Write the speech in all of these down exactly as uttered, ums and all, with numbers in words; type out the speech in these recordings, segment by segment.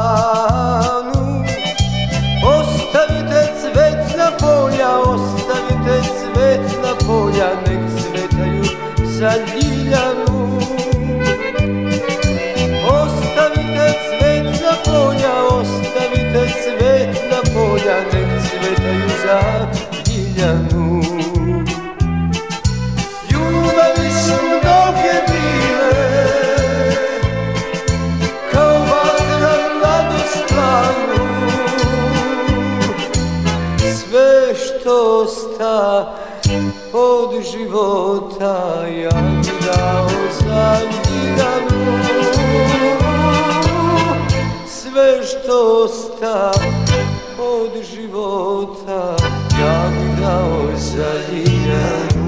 danu. Ostavite cvetna polja, ostavite cvetna polja, nek cvetaju za Ljiljanu. Ostavite cvetna polja, ostavite cvetna polja, nek cvetaju za Ljiljanu. Ljubavi su mnoge bile, kao vatra mladost planu. Sve što sta od života ja bi dao za Ljiljanu. Sve što sta od života ja bi dao za Ljiljanu.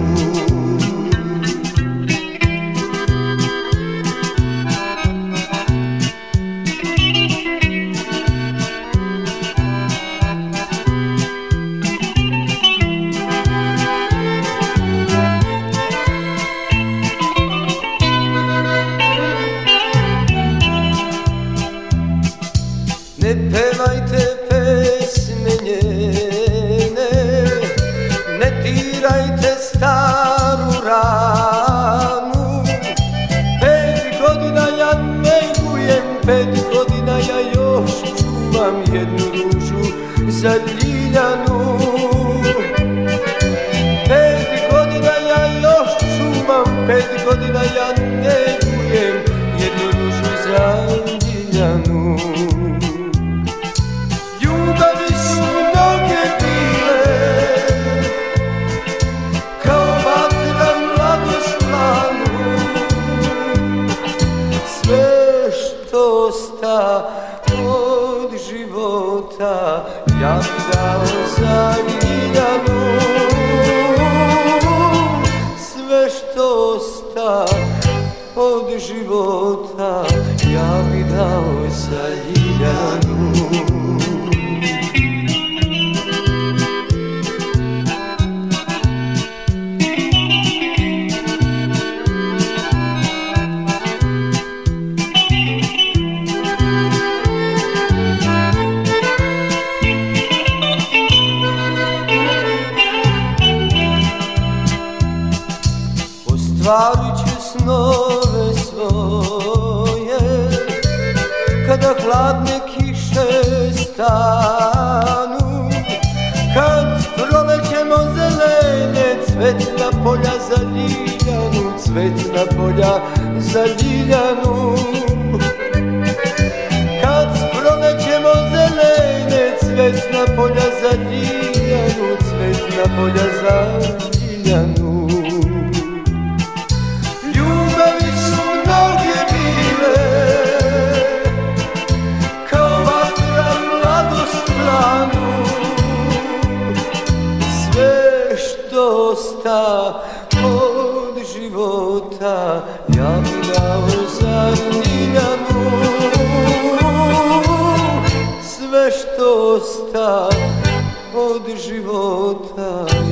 Ne pevajte pesme njene, ne dirajte staru ranu. Pet godina ja negujem, pet godina ja još čuvam jednu ružu za Ljiljanu. Pet godina ja još čuvam, pet godina ja negujem jednu ružu za Ljiljanu. Ljubavi su mnoge bile, kao vatra mladost planu. Sve što sta od života ja bi dao za Ljiljanu. Sve što sta od života ja bi dao za Ljiljanu. Ostvarit ću snove svoje kada hladne kiše stanu. Kad prolećemo zelene cvetna polja za Ljiljanu, cvetna polja za Ljiljanu. Kad prolećemo zelene cvetna polja za Ljiljanu, cvetna polja za Ljiljanu. Ljubavi su mnoge bile, kao vatra mladost planu. Sve što sta od života ja bi dao za Ljiljanu. Sve što sta od života